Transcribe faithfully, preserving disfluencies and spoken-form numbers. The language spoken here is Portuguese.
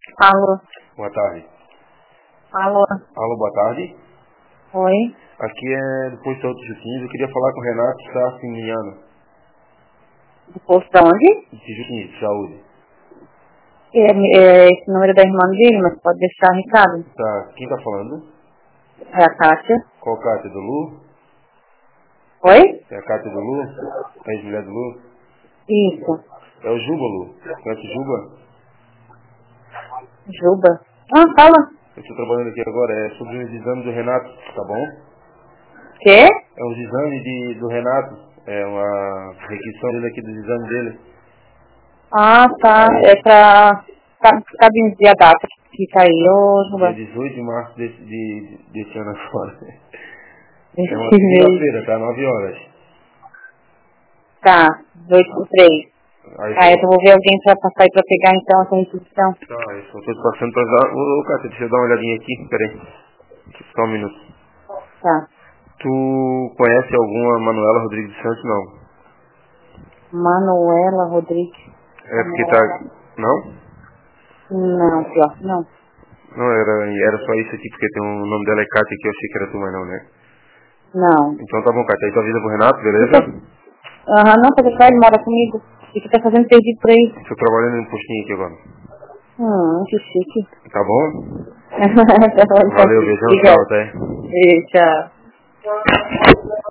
Alô. Boa tarde. Alô. Alô, boa tarde. Oi. Aqui é do posto Alto Juquinhos. Eu queria falar com o Renato Safiniano. Do posto da onde? De Juquinhos, saúde. É, é esse número da irmã dele, mas pode deixar recado. Tá, quem tá falando? É a Kátia. Qual Cátia do Lu? Oi? É a Cátia do Lu? É a ex-mulher do Lu? Isso. É o Juba, Lu. Conhece o Juba? Juba. Ah, fala. Eu estou trabalhando aqui agora. É sobre os exames do Renato, tá bom? Quê? É os exames de, do Renato. É uma requisição dele aqui dos exames dele. Ah, tá. É pra... Tá, tá vindo a data que caiu, Dia Juba. dezoito de março desse, de, desse ano agora. É uma Esse mês. segunda-feira, tá? nove horas. Tá. Dois por três. Aí Ah, só... eu vou ver alguém pra passar aí pra pegar então essa inscrição. Tá, eu só tô te passando pra dar... Ô, ô, Cátia, deixa eu dar uma olhadinha aqui. Peraí. Só um minuto. Tá. Tu conhece alguma Manuela Rodrigues dos Santos? Não. Manuela Rodrigues. É porque Manuela. tá... Não? Não, pior, não. Não, era, era só isso aqui, porque tem um o nome dela é Cátia aqui, eu achei que era tu, mas não, né? Não. Então tá bom, Cátia. Aí tu avisa pro Renato, Fica... beleza? Aham, não, pode deixar, ele mora comigo. E fica fazendo perdido por aí. Tô trabalhando em um postinho aqui agora. Hum, que chique. Tá bom? Tá bom, então. Valeu, beijão, tchau, Obrigada. até. E tchau.